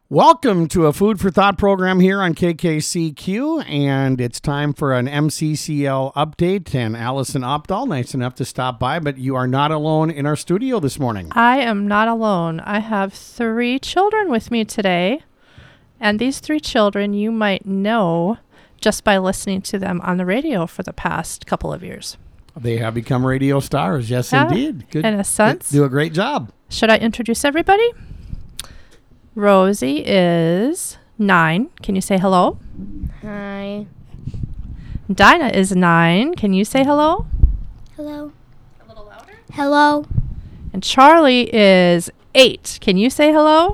Welcome to a Food for Thought program here on KKCQ, and it's time for an MCCL update. And Allison Opdahl, nice enough to stop by, but you are not alone in our studio this morning. I am not alone. I have 3 children with me today, and these 3 children you might know just by listening to them on the radio for the past couple of years. They have become radio stars, yes, Yeah, indeed. Good. in a sense. Do a great job. Should I introduce everybody? Rosie is 9. Can you say hello? Hi. Dinah is 9. Can you say hello? Hello. A little louder. Hello. And Charlie is 8. Can you say hello?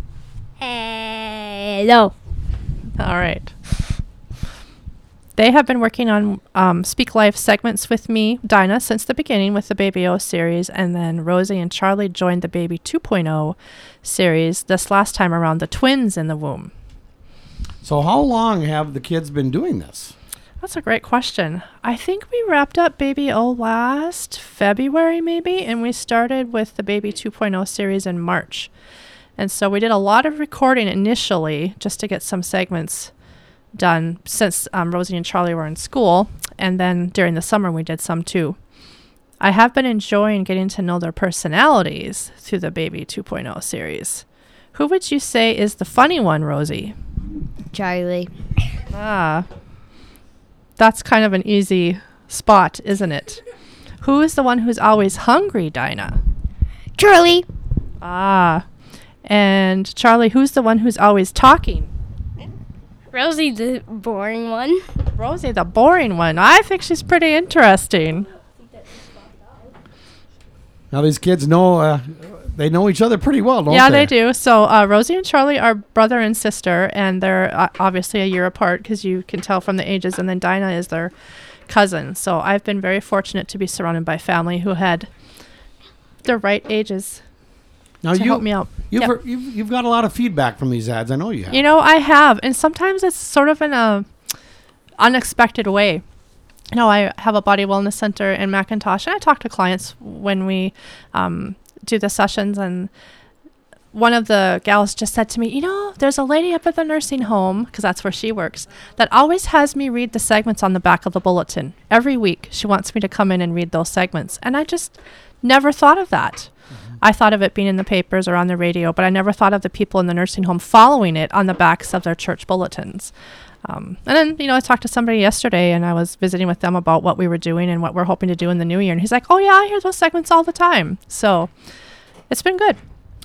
Hello. All right. They have been working on Speak Life segments with me, Dinah, since the beginning with the Baby O series, and then Rosie and Charlie joined the Baby 2.0 series this last time around, the twins in the womb. So how long have the kids been doing this? That's a great question. I think we wrapped up Baby O last February maybe, and we started with the Baby 2.0 series in March. And so we did a lot of recording initially just to get some segments done since Rosie and Charlie were in school, and then during the summer we did some too. I have been enjoying getting to know their personalities through the Baby 2.0 series. Who would you say is the funny one, Rosie? Charlie. That's kind of an easy spot, isn't it? Who is the one who's always hungry, Dinah? Charlie. And Charlie, who's the one who's always talking? Rosie, the boring one. Rosie, the boring one. I think she's pretty interesting. Now these kids know, they know each other pretty well, don't they? Yeah, they do. So Rosie and Charlie are brother and sister, and they're obviously a year apart because you can tell from the ages, and then Dinah is their cousin. So I've been very fortunate to be surrounded by family who had the right ages Now to help me out. You've got a lot of feedback from these ads. I know you have. You know, I have, and sometimes it's sort of in a unexpected way. You know, I have a body wellness center in McIntosh, and I talk to clients when we do the sessions, and one of the gals just said to me, you know, there's a lady up at the nursing home, because that's where she works, that always has me read the segments on the back of the bulletin. Every week, she wants me to come in and read those segments, and I just never thought of that. I thought of it being in the papers or on the radio, but I never thought of the people in the nursing home following it on the backs of their church bulletins. And then, you know, I talked to somebody yesterday, and I was visiting with them about what we were doing and what we're hoping to do in the new year. And he's like, oh, yeah, I hear those segments all the time. So it's been good.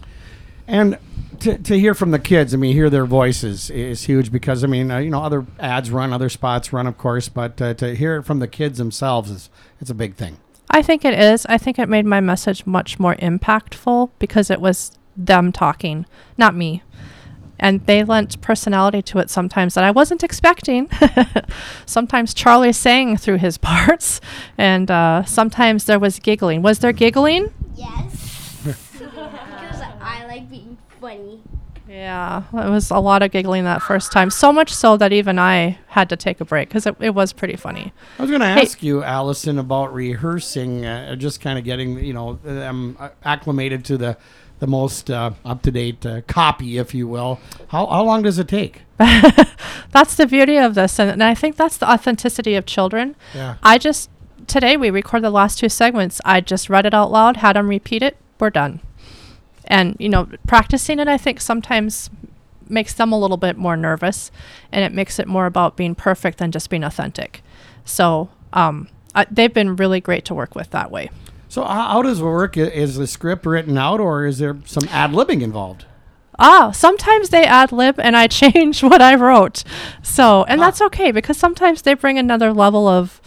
And to hear from the kids, I mean, hear their voices is huge because, I mean, you know, other ads run, other spots run, of course, but to hear it from the kids themselves it's a big thing. I think it is. I think it made my message much more impactful because it was them talking, not me. And they lent personality to it sometimes that I wasn't expecting. Sometimes Charlie sang through his parts, and sometimes there was giggling. Was there giggling? Yes. Because I like being funny. Yeah, it was a lot of giggling that first time. So much so that even I had to take a break because it was pretty funny. I was going to ask you, Allison, about rehearsing, just kind of getting, you know, them acclimated to the most up-to-date copy, if you will. How long does it take? That's the beauty of this, and I think that's the authenticity of children. Yeah. Today we recorded the last 2 segments. I just read it out loud, had them repeat it, we're done. And, you know, practicing it, I think, sometimes makes them a little bit more nervous, and it makes it more about being perfect than just being authentic. So they've been really great to work with that way. So how does it work? Is the script written out, or is there some ad-libbing involved? Sometimes they ad-lib, and I change what I wrote. So, and that's okay, because sometimes they bring another level of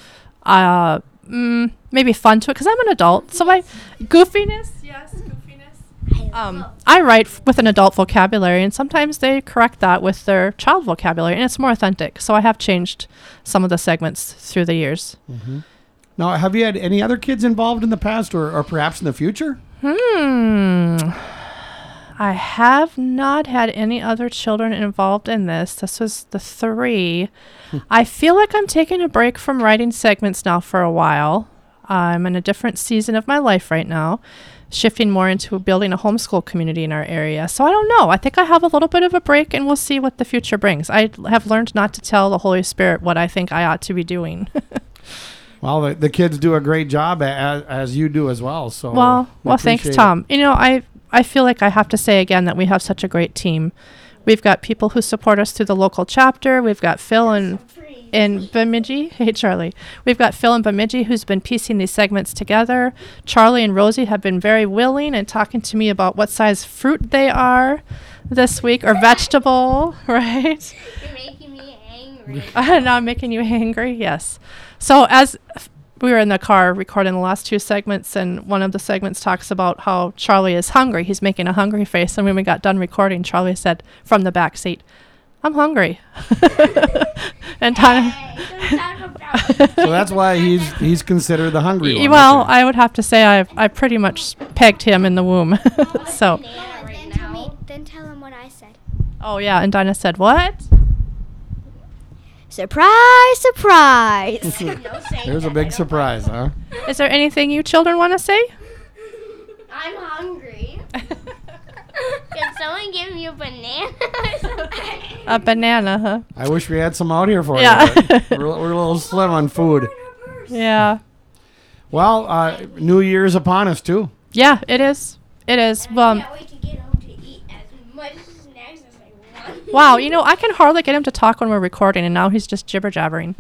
maybe fun to it, because I'm an adult. So goofiness. I write with an adult vocabulary, and sometimes they correct that with their child vocabulary, and it's more authentic. So I have changed some of the segments through the years. Mm-hmm. Now, have you had any other kids involved in the past or perhaps in the future? I have not had any other children involved in this. This was the 3. I feel like I'm taking a break from writing segments now for a while. I'm in a different season of my life right now. shifting more into building a homeschool community in our area. So I don't know. I think I have a little bit of a break, and we'll see what the future brings. I have learned not to tell the Holy Spirit what I think I ought to be doing. Well, the kids do a great job as you do as well. So well, thanks, appreciate Tom. You know, I feel like I have to say again that we have such a great team. We've got people who support us through the local chapter. We've got Phil in Bemidji. Hey, Charlie. We've got Phil in Bemidji who's been piecing these segments together. Charlie and Rosie have been very willing and talking to me about what size fruit they are this week, or vegetable, right? You're making me angry. Now I'm making you angry? Yes. So as we were in the car recording the last two segments, and one of the segments talks about how Charlie is hungry. He's making a hungry face. And when we got done recording, Charlie said from the back seat, "I'm hungry." And Donna, So that's why he's considered the hungry one. well, Okay. I would have to say I pretty much pegged him in the womb. So, Then tell him what I said. oh yeah, and Dinah said, "What?" Surprise, surprise. There's a big surprise, huh? Is there anything you children want to say? I'm hungry. Can someone give me a banana or something? A banana, huh? I wish we had some out here for Yeah. you. But we're a little slim on food. Yeah. Well, New Year's upon us too. Yeah, it is. It is. Well, can't wait to get home to eat as much snacks as I want. wow, you know, I can hardly get him to talk when we're recording, and now he's just jibber-jabbering.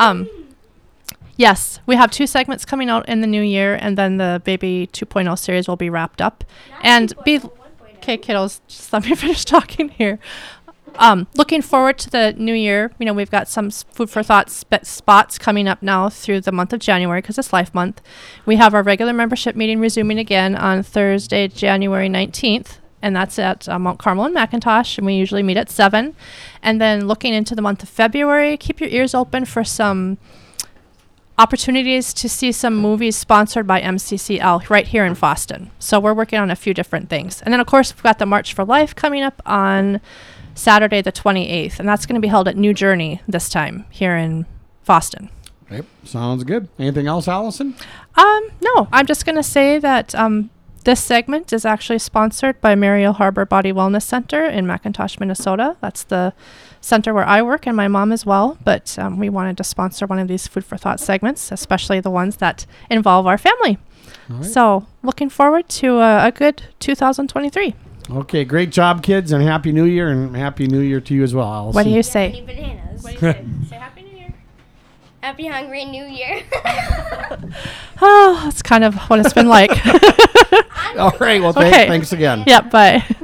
Yes, we have two segments coming out in the new year, and then the Baby 2.0 series will be wrapped up. And okay, kiddos, just let me finish talking here. Looking forward to the new year. You know, we've got some food for thought spots coming up now through the month of January, because it's Life Month. We have our regular membership meeting resuming again on Thursday, January 19th. And that's at Mount Carmel and McIntosh, and we usually meet at 7. And then looking into the month of February, keep your ears open for some opportunities to see some movies sponsored by MCCL right here in Foston. So we're working on a few different things. And then, of course, we've got the March for Life coming up on Saturday the 28th, and that's going to be held at New Journey this time here in Foston. Yep, sounds good. Anything else, Allison? No, I'm just going to say that this segment is actually sponsored by Mariel Harbor Body Wellness Center in McIntosh, Minnesota. That's the center where I work, and my mom as well. But we wanted to sponsor one of these Food for Thought segments, especially the ones that involve our family. All right. So looking forward to a good 2023. Okay, great job, kids, and Happy New Year, and Happy New Year to you as well, Allison. What do you Any say? bananas? What do you say? Say Happy New Year. Happy Hungry New Year. Oh, that's kind of what it's been like. All right, well, Okay. thanks again. Yeah, bye.